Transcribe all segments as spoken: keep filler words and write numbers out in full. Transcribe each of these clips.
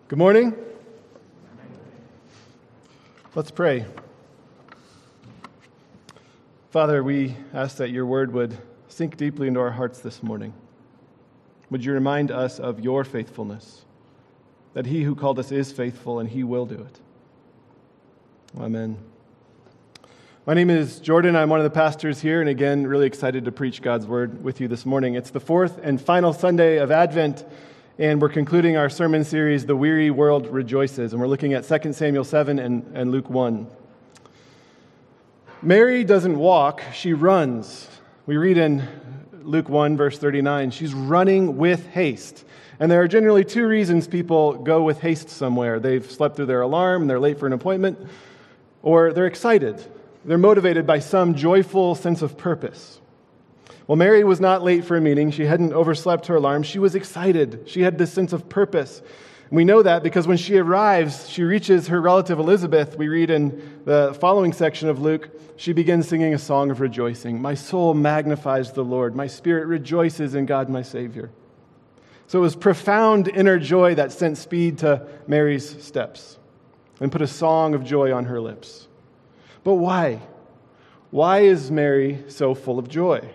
Good morning. Let's pray. Father, we ask that your word would sink deeply into our hearts this morning. Would you remind us of your faithfulness, that he who called us is faithful and he will do it. Amen. My name is Jordan. I'm one of the pastors here, and again, really excited to preach God's word with you this morning. It's the fourth and final Sunday of Advent, and we're concluding our sermon series, The Weary World Rejoices, and we're looking at Second Samuel seven and, and Luke one. Mary doesn't walk, she runs. We read in Luke one, verse thirty-nine, she's running with haste. And there are generally two reasons people go with haste somewhere. They've slept through their alarm, and they're late for an appointment, or they're excited. They're motivated by some joyful sense of purpose. Well, Mary was not late for a meeting. She hadn't overslept her alarm. She was excited. She had this sense of purpose. And we know that because when she arrives, she reaches her relative Elizabeth. We read in the following section of Luke, she begins singing a song of rejoicing. My soul magnifies the Lord. My spirit rejoices in God my Savior. So it was profound inner joy that sent speed to Mary's steps and put a song of joy on her lips. But why? Why is Mary so full of joy?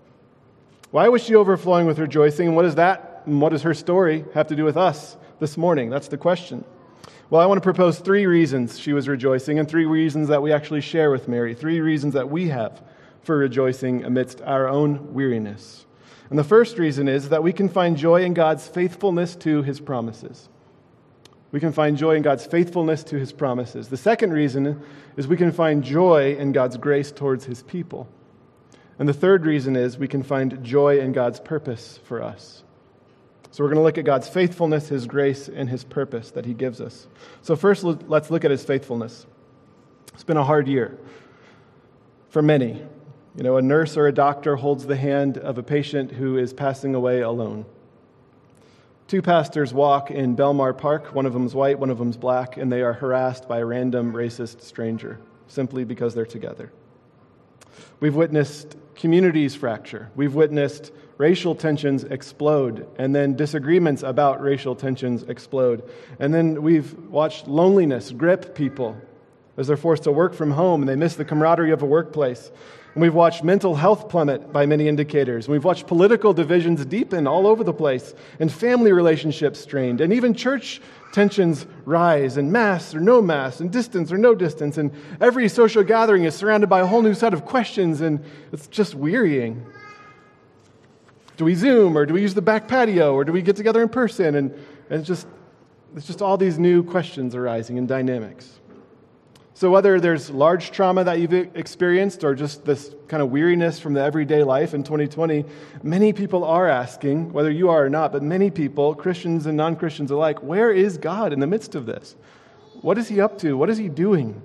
Why was she overflowing with rejoicing? And what does that, and what does her story have to do with us this morning? That's the question. Well, I want to propose three reasons she was rejoicing and three reasons that we actually share with Mary. Three reasons that we have for rejoicing amidst our own weariness. And the first reason is that we can find joy in God's faithfulness to his promises. We can find joy in God's faithfulness to his promises. The second reason is we can find joy in God's grace towards his people. And the third reason is we can find joy in God's purpose for us. So we're going to look at God's faithfulness, his grace, and his purpose that he gives us. So first, let's look at his faithfulness. It's been a hard year for many. You know, a nurse or a doctor holds the hand of a patient who is passing away alone. Two pastors walk in Belmar Park. One of them's white, one of them's black, and they are harassed by a random racist stranger simply because they're together. We've witnessed communities fracture. We've witnessed racial tensions explode, and then disagreements about racial tensions explode. And then we've watched loneliness grip people as they're forced to work from home and they miss the camaraderie of a workplace. And we've watched mental health plummet by many indicators. And we've watched political divisions deepen all over the place, and family relationships strained, and even church tensions rise, and mass or no mass, and distance or no distance, and every social gathering is surrounded by a whole new set of questions, and it's just wearying. Do we Zoom, or do we use the back patio, or do we get together in person? And, and it's just, it's just all these new questions arising and dynamics. So whether there's large trauma that you've experienced or just this kind of weariness from the everyday life in twenty twenty, many people are asking, whether you are or not, but many people, Christians and non-Christians alike, where is God in the midst of this? What is he up to? What is he doing?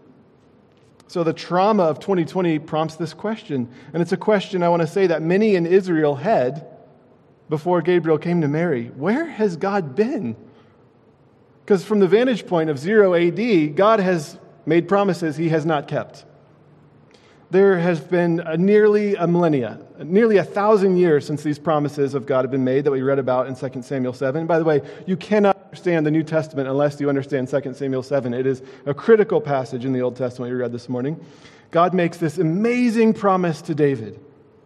So the trauma of twenty twenty prompts this question, and it's a question I want to say that many in Israel had before Gabriel came to Mary. Where has God been? Because from the vantage point of zero A D, God has made promises he has not kept. There has been a nearly a millennia, nearly a thousand years since these promises of God have been made that we read about in Second Samuel seven. By the way, you cannot understand the New Testament unless you understand Second Samuel seven. It is a critical passage in the Old Testament we read this morning. God makes this amazing promise to David.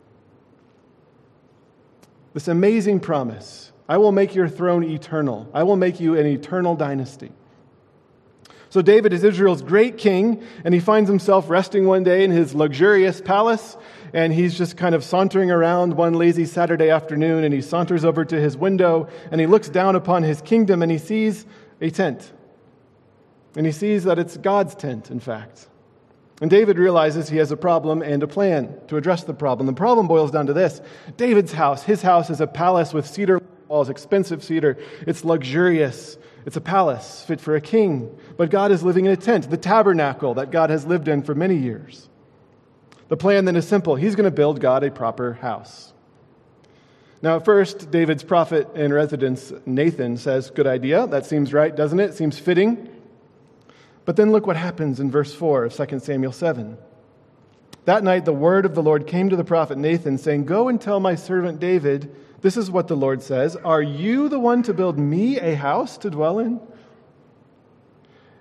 This amazing promise. I will make your throne eternal. I will make you an eternal dynasty. So David is Israel's great king, and he finds himself resting one day in his luxurious palace, and he's just kind of sauntering around one lazy Saturday afternoon, and he saunters over to his window, and he looks down upon his kingdom, and he sees a tent. And he sees that it's God's tent, in fact. And David realizes he has a problem and a plan to address the problem. The problem boils down to this. David's house, his house is a palace with cedar walls, expensive cedar. It's luxurious. It's a palace fit for a king, but God is living in a tent, the tabernacle that God has lived in for many years. The plan then is simple. He's going to build God a proper house. Now, at first, David's prophet in residence, Nathan, says, good idea. That seems right, doesn't it? Seems fitting. But then look what happens in verse four of Second Samuel seven. That night, the word of the Lord came to the prophet Nathan, saying, go and tell my servant David, this is what the Lord says, are you the one to build me a house to dwell in?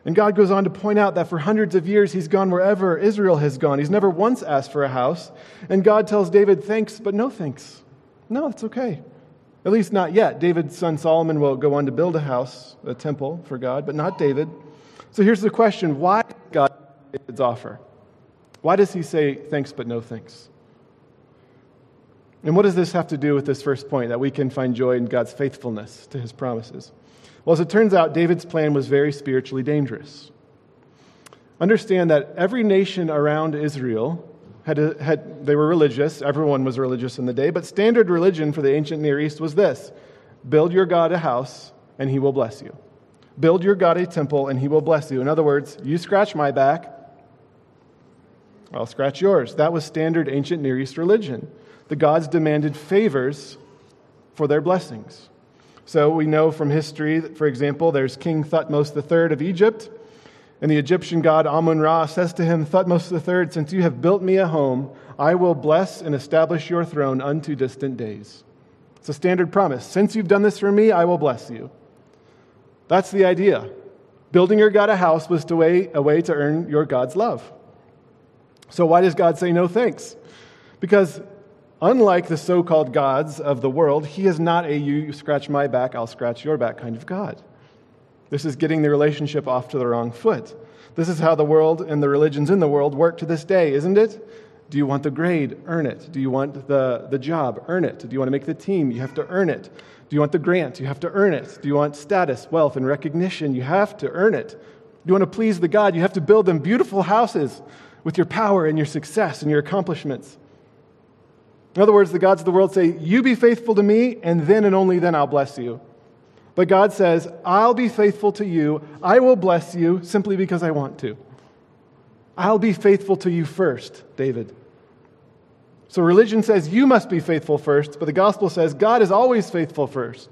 And God goes on to point out that for hundreds of years he's gone wherever Israel has gone. He's never once asked for a house. And God tells David, thanks, but no thanks. No, it's okay. At least not yet. David's son Solomon will go on to build a house, a temple for God, but not David. So here's the question. Why does God accept David's offer? Why does he say thanks, but no thanks? And what does this have to do with this first point, that we can find joy in God's faithfulness to his promises? Well, as it turns out, David's plan was very spiritually dangerous. Understand that every nation around Israel had, a, had they were religious. Everyone was religious in the day, but standard religion for the ancient Near East was this: build your God a house, and he will bless you. Build your God a temple, and he will bless you. In other words, you scratch my back, I'll scratch yours. That was standard ancient Near East religion. The gods demanded favors for their blessings. So we know from history, for example, there's King Thutmose the third of Egypt, and the Egyptian god Amun-Ra says to him, Thutmose the third, since you have built me a home, I will bless and establish your throne unto distant days. It's a standard promise. Since you've done this for me, I will bless you. That's the idea. Building your God a house was to way, a way to earn your God's love. So why does God say no thanks? Because unlike the so-called gods of the world, he is not a you scratch my back, I'll scratch your back kind of God. This is getting the relationship off to the wrong foot. This is how the world and the religions in the world work to this day, isn't it? Do you want the grade? Earn it. Do you want the, the job? Earn it. Do you want to make the team? You have to earn it. Do you want the grant? You have to earn it. Do you want status, wealth, and recognition? You have to earn it. Do you want to please the God? You have to build them beautiful houses with your power and your success and your accomplishments. In other words, the gods of the world say, you be faithful to me, and then and only then I'll bless you. But God says, I'll be faithful to you. I will bless you simply because I want to. I'll be faithful to you first, David. So religion says you must be faithful first, but the gospel says God is always faithful first.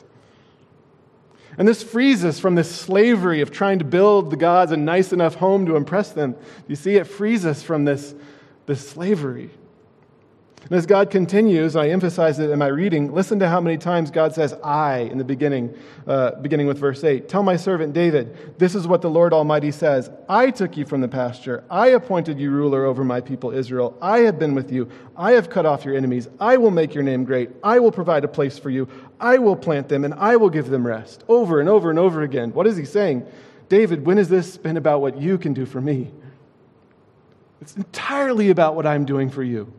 And this frees us from this slavery of trying to build the gods a nice enough home to impress them. You see, it frees us from this, this slavery. And as God continues, I emphasize it in my reading, listen to how many times God says, I, in the beginning, uh, beginning with verse eight. Tell my servant David, this is what the Lord Almighty says. I took you from the pasture. I appointed you ruler over my people Israel. I have been with you. I have cut off your enemies. I will make your name great. I will provide a place for you. I will plant them, and I will give them rest. Over and over and over again. What is he saying? David, when has this been about what you can do for me? It's entirely about what I'm doing for you.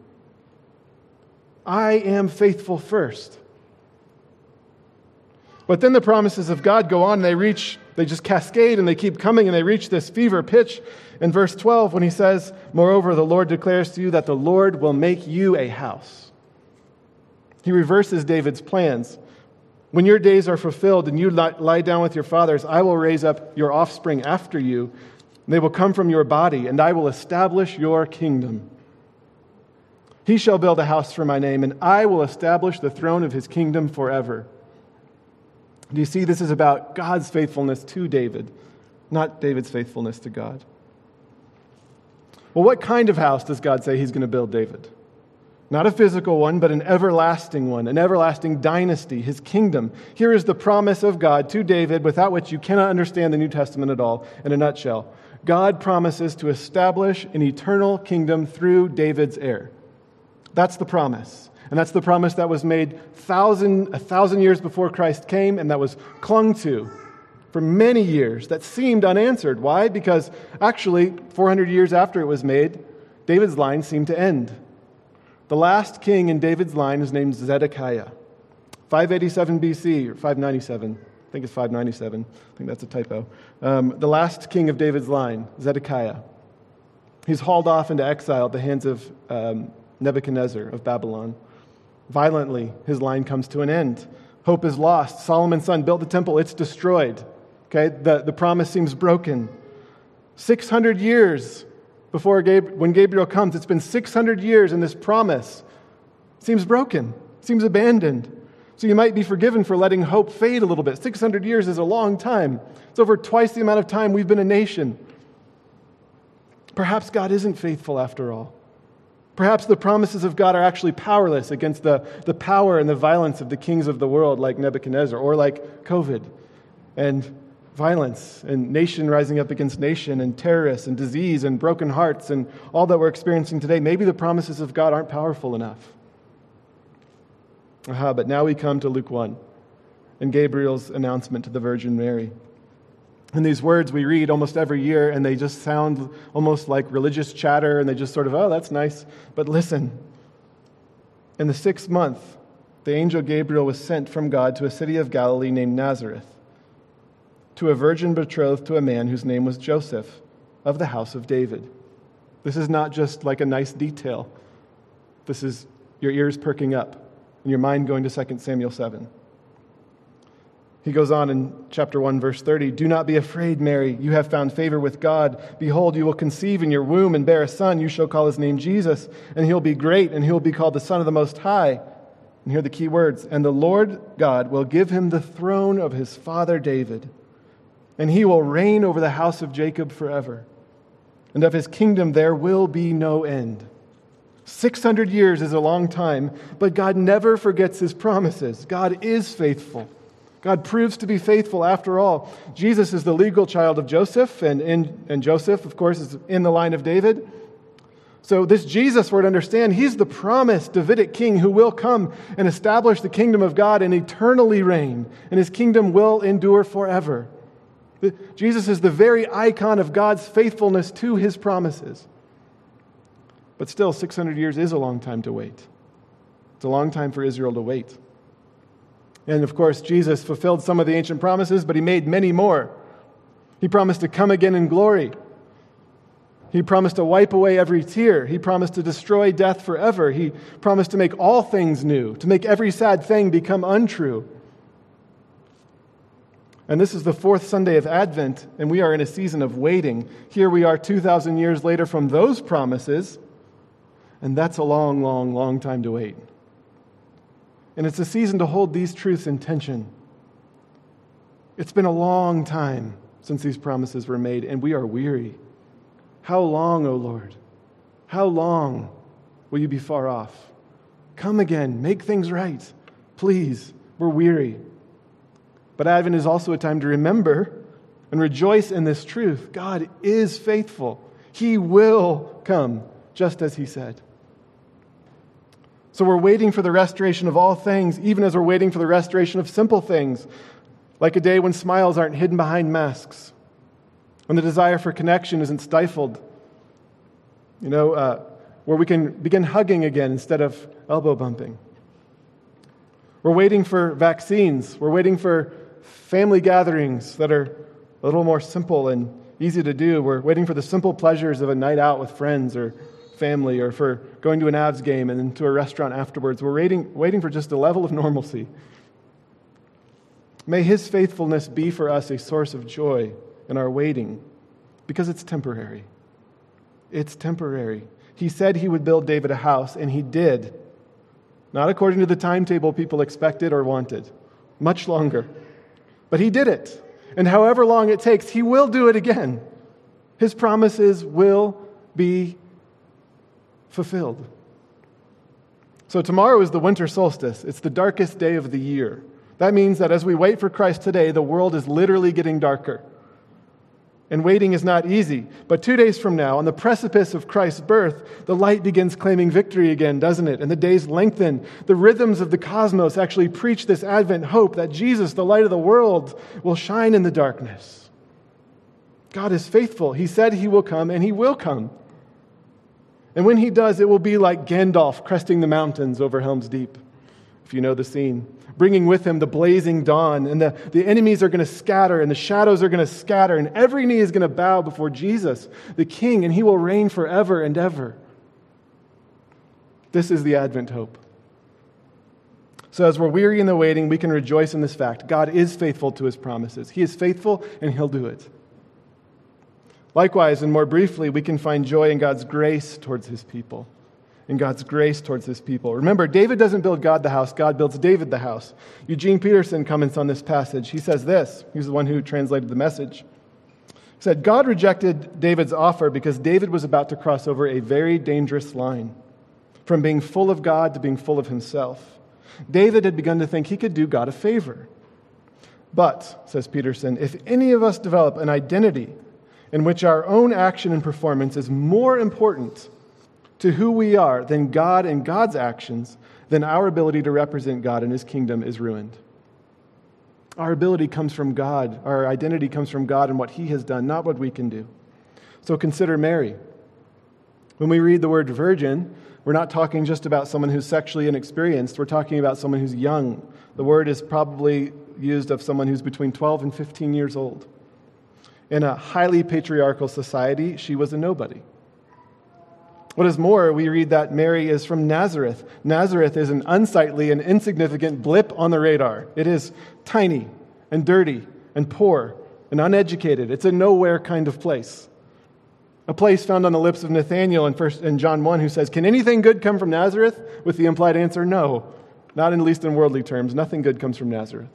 I am faithful first. But then the promises of God go on and they reach, they just cascade and they keep coming and they reach this fever pitch in verse twelve when he says, moreover, the Lord declares to you that the Lord will make you a house. He reverses David's plans. When your days are fulfilled and you lie down with your fathers, I will raise up your offspring after you. And they will come from your body and I will establish your kingdom. He shall build a house for my name, and I will establish the throne of his kingdom forever. Do you see, this is about God's faithfulness to David, not David's faithfulness to God. Well, what kind of house does God say he's going to build David? Not a physical one, but an everlasting one, an everlasting dynasty, his kingdom. Here is the promise of God to David, without which you cannot understand the New Testament at all, in a nutshell. God promises to establish an eternal kingdom through David's heir. That's the promise. And that's the promise that was made thousand, a thousand years before Christ came and that was clung to for many years, that seemed unanswered. Why? Because actually, four hundred years after it was made, David's line seemed to end. The last king in David's line is named Zedekiah. five eighty-seven B C, or five ninety-seven. I think it's five ninety-seven. I think that's a typo. Um, the last king of David's line, Zedekiah. He's hauled off into exile at the hands of um, Nebuchadnezzar of Babylon. Violently, his line comes to an end. Hope is lost. Solomon's son built the temple. It's destroyed. Okay, the, the promise seems broken. six hundred years before Gab- when Gabriel comes, it's been six hundred years and this promise seems broken, seems abandoned. So you might be forgiven for letting hope fade a little bit. six hundred years is a long time. It's over twice the amount of time we've been a nation. Perhaps God isn't faithful after all. Perhaps the promises of God are actually powerless against the, the power and the violence of the kings of the world like Nebuchadnezzar or like COVID. And violence and nation rising up against nation and terrorists and disease and broken hearts and all that we're experiencing today, maybe the promises of God aren't powerful enough. Aha, but now we come to Luke one and Gabriel's announcement to the Virgin Mary. And these words we read almost every year, and they just sound almost like religious chatter, and they just sort of, oh, that's nice. But listen, in the sixth month, the angel Gabriel was sent from God to a city of Galilee named Nazareth, to a virgin betrothed to a man whose name was Joseph, of the house of David. This is not just like a nice detail. This is your ears perking up and your mind going to Second Samuel seven. He goes on in chapter one, verse thirty, "Do not be afraid, Mary. You have found favor with God. Behold, you will conceive in your womb and bear a son. You shall call his name Jesus, and he'll be great, and he'll be called the Son of the Most High." And here are the key words. "And the Lord God will give him the throne of his father David, and he will reign over the house of Jacob forever. And of his kingdom there will be no end." six hundred years is a long time, but God never forgets his promises. God is faithful. God proves to be faithful after all. Jesus is the legal child of Joseph, and, in, and Joseph, of course, is in the line of David. So this Jesus, we're to understand, he's the promised Davidic king who will come and establish the kingdom of God and eternally reign, and his kingdom will endure forever. Jesus is the very icon of God's faithfulness to his promises. But still, six hundred years is a long time to wait. It's a long time for Israel to wait. And of course, Jesus fulfilled some of the ancient promises, but he made many more. He promised to come again in glory. He promised to wipe away every tear. He promised to destroy death forever. He promised to make all things new, to make every sad thing become untrue. And this is the fourth Sunday of Advent, and we are in a season of waiting. Here we are two thousand years later from those promises, and that's a long, long, long time to wait. And it's a season to hold these truths in tension. It's been a long time since these promises were made, and we are weary. How long, O Lord? How long will you be far off? Come again, make things right. Please, we're weary. But Advent is also a time to remember and rejoice in this truth. God is faithful. He will come, just as he said. So we're waiting for the restoration of all things, even as we're waiting for the restoration of simple things, like a day when smiles aren't hidden behind masks, when the desire for connection isn't stifled, you know, uh, where we can begin hugging again instead of elbow bumping. We're waiting for vaccines. We're waiting for family gatherings that are a little more simple and easy to do. We're waiting for the simple pleasures of a night out with friends or family, or for going to an Avs game and then to a restaurant afterwards. We're waiting, waiting for just a level of normalcy. May his faithfulness be for us a source of joy in our waiting, because it's temporary. It's temporary. He said he would build David a house, and he did. Not according to the timetable people expected or wanted. Much longer. But he did it. And however long it takes, he will do it again. His promises will be fulfilled. So tomorrow is the winter solstice. It's the darkest day of the year. That means that as we wait for Christ today, the world is literally getting darker. And waiting is not easy. But two days from now, on the precipice of Christ's birth, the light begins claiming victory again, doesn't it? And the days lengthen. The rhythms of the cosmos actually preach this Advent hope that Jesus, the light of the world, will shine in the darkness. God is faithful. He said he will come, and he will come. And when he does, it will be like Gandalf cresting the mountains over Helm's Deep, if you know the scene, bringing with him the blazing dawn, and the, the enemies are going to scatter, and the shadows are going to scatter, and every knee is going to bow before Jesus, the King, and he will reign forever and ever. This is the Advent hope. So as we're weary in the waiting, we can rejoice in this fact. God is faithful to his promises. He is faithful, and he'll do it. Likewise, and more briefly, we can find joy in God's grace towards his people. In God's grace towards his people. Remember, David doesn't build God the house, God builds David the house. Eugene Peterson comments on this passage. He says this, he's the one who translated the message. He said, God rejected David's offer because David was about to cross over a very dangerous line, from being full of God to being full of himself. David had begun to think he could do God a favor. But, says Peterson, if any of us develop an identity in which our own action and performance is more important to who we are than God and God's actions, then our ability to represent God and His kingdom is ruined. Our ability comes from God. Our identity comes from God and what He has done, not what we can do. So consider Mary. When we read the word virgin, we're not talking just about someone who's sexually inexperienced. We're talking about someone who's young. The word is probably used of someone who's between twelve and fifteen years old. In a highly patriarchal society, she was a nobody. What is more, we read that Mary is from Nazareth. Nazareth is an unsightly and insignificant blip on the radar. It is tiny and dirty and poor and uneducated. It's a nowhere kind of place. A place found on the lips of Nathanael in, first, in John one who says, "Can anything good come from Nazareth?" With the implied answer, no. Not at least in worldly terms. Nothing good comes from Nazareth.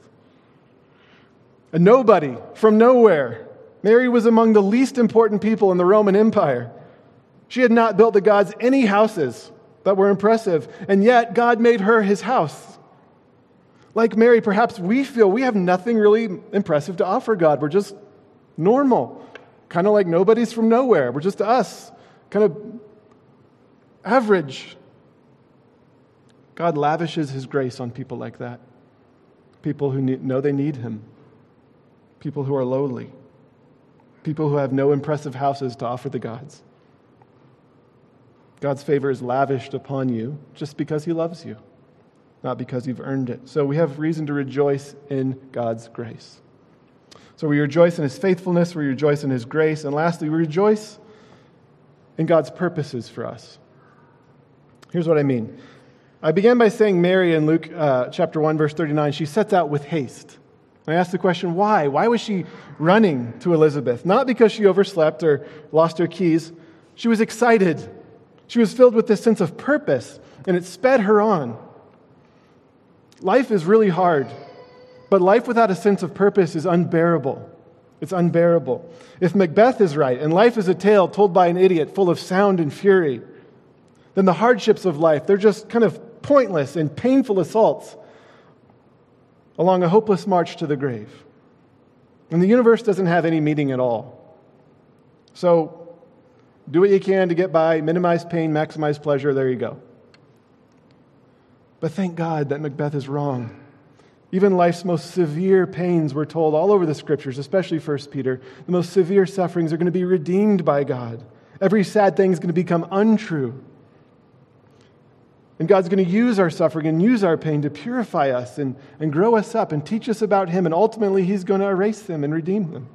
A nobody from nowhere. Mary was among the least important people in the Roman Empire. She had not built the gods any houses that were impressive, and yet God made her His house. Like Mary, perhaps we feel we have nothing really impressive to offer God. We're just normal. Kind of like nobody's from nowhere. We're just us. Kind of average. God lavishes His grace on people like that. People who need, know they need Him. People who are lowly. People who have no impressive houses to offer the gods. God's favor is lavished upon you just because He loves you, not because you've earned it. So we have reason to rejoice in God's grace. So we rejoice in His faithfulness, we rejoice in His grace, and lastly, we rejoice in God's purposes for us. Here's what I mean. I began by saying Mary in Luke uh, chapter one, verse thirty-nine, she sets out with haste. I asked the question, why? Why was she running to Elizabeth? Not because she overslept or lost her keys. She was excited. She was filled with this sense of purpose, and it sped her on. Life is really hard, but life without a sense of purpose is unbearable. It's unbearable. If Macbeth is right, and life is a tale told by an idiot full of sound and fury, then the hardships of life, they're just kind of pointless and painful assaults along a hopeless march to the grave. And the universe doesn't have any meaning at all. So, do what you can to get by, minimize pain, maximize pleasure, there you go. But thank God that Macbeth is wrong. Even life's most severe pains, we're told all over the Scriptures, especially First Peter, the most severe sufferings are going to be redeemed by God. Every sad thing is going to become untrue. And God's going to use our suffering and use our pain to purify us and, and grow us up and teach us about Him, and ultimately He's going to erase them and redeem them.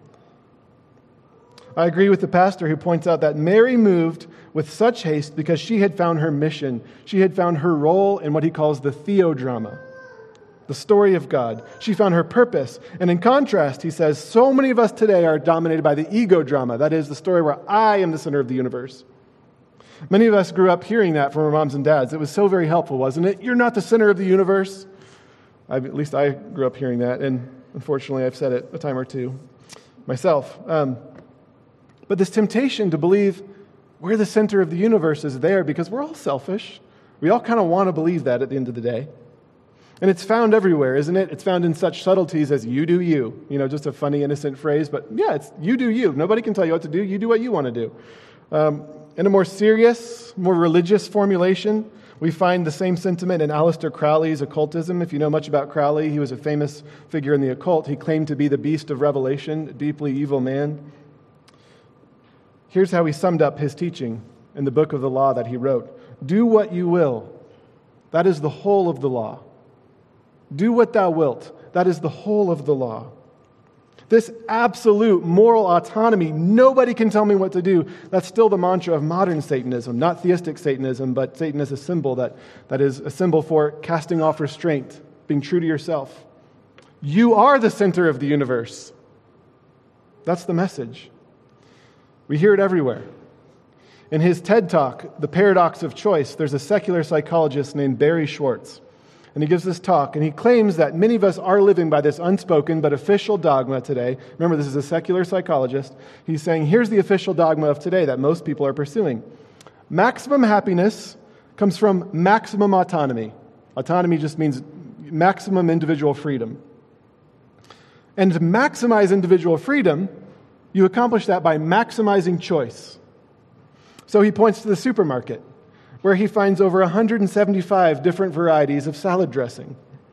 I agree with the pastor who points out that Mary moved with such haste because she had found her mission. She had found her role in what he calls the theodrama, the story of God. She found her purpose. And in contrast, he says, so many of us today are dominated by the ego drama. That is the story where I am the center of the universe. Many of us grew up hearing that from our moms and dads. It was so very helpful, wasn't it? You're not the center of the universe. I've, at least I grew up hearing that, and unfortunately I've said it a time or two myself. Um, but this temptation to believe we're the center of the universe is there because we're all selfish. We all kind of want to believe that at the end of the day. And it's found everywhere, isn't it? It's found in such subtleties as you do you. You know, just a funny, innocent phrase, but yeah, it's you do you. Nobody can tell you what to do. You do what you want to do. Um, in a more serious, more religious formulation, we find the same sentiment in Aleister Crowley's occultism. If you know much about Crowley, he was a famous figure in the occult. He claimed to be the beast of Revelation, a deeply evil man. Here's how he summed up his teaching in the book of the law that he wrote. Do what you will. That is the whole of the law. Do what thou wilt. That is the whole of the law. This absolute moral autonomy, nobody can tell me what to do, that's still the mantra of modern Satanism, not theistic Satanism, but Satan is a symbol that, that is a symbol for casting off restraint, being true to yourself. You are the center of the universe. That's the message. We hear it everywhere. In his TED Talk, The Paradox of Choice, there's a secular psychologist named Barry Schwartz. And he gives this talk, and he claims that many of us are living by this unspoken but official dogma today. Remember, this is a secular psychologist. He's saying, here's the official dogma of today that most people are pursuing. Maximum happiness comes from maximum autonomy. Autonomy just means maximum individual freedom. And to maximize individual freedom, you accomplish that by maximizing choice. So he points to the supermarket, where he finds over one hundred seventy-five different varieties of salad dressing.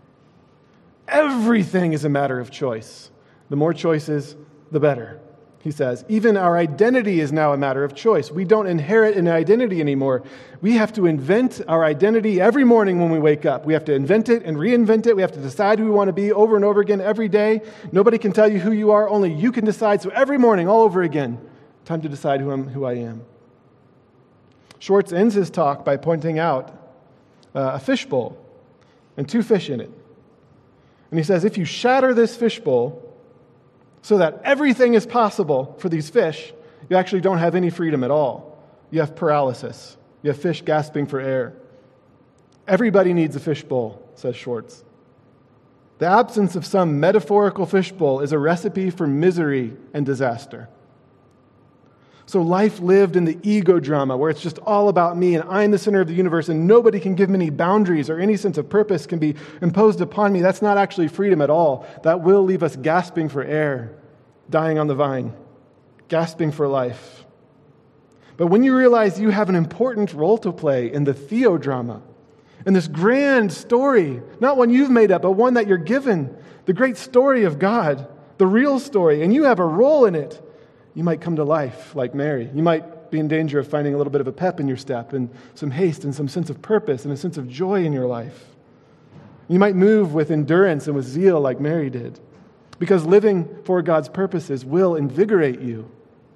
Everything is a matter of choice. The more choices, the better, he says. Even our identity is now a matter of choice. We don't inherit an identity anymore. We have to invent our identity every morning when we wake up. We have to invent it and reinvent it. We have to decide who we want to be over and over again every day. Nobody can tell you who you are. Only you can decide. So every morning, all over again, time to decide who, I'm, who I am. Schwartz ends his talk by pointing out uh, a fishbowl and two fish in it. And he says, if you shatter this fishbowl so that everything is possible for these fish, you actually don't have any freedom at all. You have paralysis. You have fish gasping for air. Everybody needs a fishbowl, says Schwartz. The absence of some metaphorical fishbowl is a recipe for misery and disaster. So life lived in the ego drama, where it's just all about me and I'm the center of the universe and nobody can give me any boundaries or any sense of purpose can be imposed upon me. That's not actually freedom at all. That will leave us gasping for air, dying on the vine, gasping for life. But when you realize you have an important role to play in the theodrama, in this grand story, not one you've made up, but one that you're given, the great story of God, the real story, and you have a role in it, you might come to life like Mary. You might be in danger of finding a little bit of a pep in your step and some haste and some sense of purpose and a sense of joy in your life. You might move with endurance and with zeal like Mary did, because living for God's purposes will invigorate you.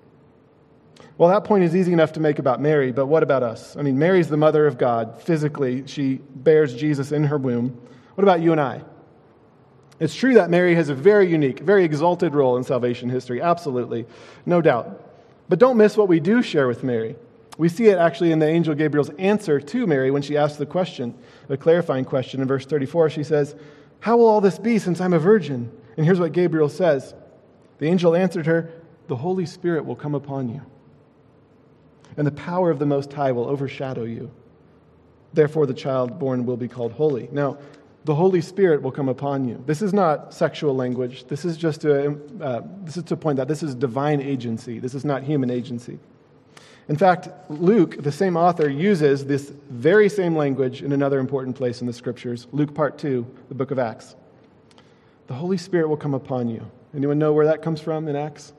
Well, that point is easy enough to make about Mary, but what about us? I mean, Mary's the mother of God. Physically, she bears Jesus in her womb. What about you and I? It's true that Mary has a very unique, very exalted role in salvation history, absolutely, no doubt. But don't miss what we do share with Mary. We see it actually in the angel Gabriel's answer to Mary when she asks the question, the clarifying question in verse thirty-four. She says, "How will all this be since I'm a virgin?" And here's what Gabriel says. The angel answered her, "The Holy Spirit will come upon you, and the power of the Most High will overshadow you. Therefore the child born will be called holy." Now, the Holy Spirit will come upon you. This is not sexual language. This is just to, uh, this is to point out this is divine agency. This is not human agency. In fact, Luke, the same author, uses this very same language in another important place in the Scriptures. Luke part two, the book of Acts. The Holy Spirit will come upon you. Anyone know where that comes from in Acts?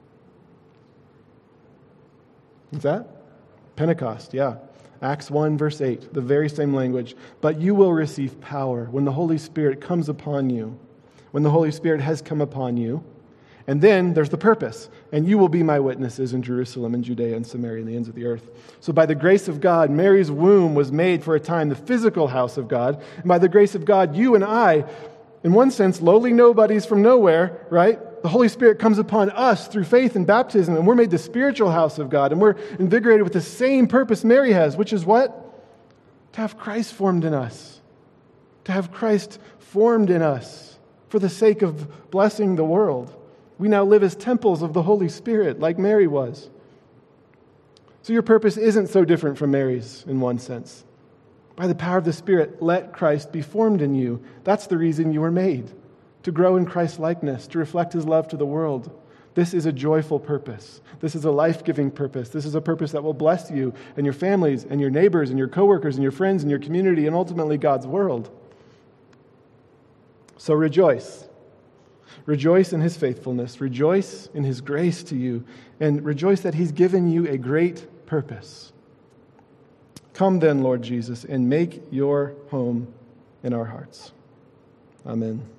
What's that? Pentecost, yeah. Acts one, verse eight, the very same language. "But you will receive power when the Holy Spirit comes upon you." When the Holy Spirit has come upon you. And then there's the purpose. "And you will be my witnesses in Jerusalem and Judea and Samaria and the ends of the earth." So by the grace of God, Mary's womb was made for a time the physical house of God. And by the grace of God, you and I, in one sense, lowly nobodies from nowhere, right? The Holy Spirit comes upon us through faith and baptism, and we're made the spiritual house of God, and we're invigorated with the same purpose Mary has, which is what? To have Christ formed in us. To have Christ formed in us for the sake of blessing the world. We now live as temples of the Holy Spirit, like Mary was. So your purpose isn't so different from Mary's in one sense. By the power of the Spirit, let Christ be formed in you. That's the reason you were made. To grow in Christ's likeness, to reflect His love to the world. This is a joyful purpose. This is a life-giving purpose. This is a purpose that will bless you and your families and your neighbors and your coworkers and your friends and your community and ultimately God's world. So rejoice. Rejoice in His faithfulness. Rejoice in His grace to you. And rejoice that He's given you a great purpose. Come then, Lord Jesus, and make your home in our hearts. Amen.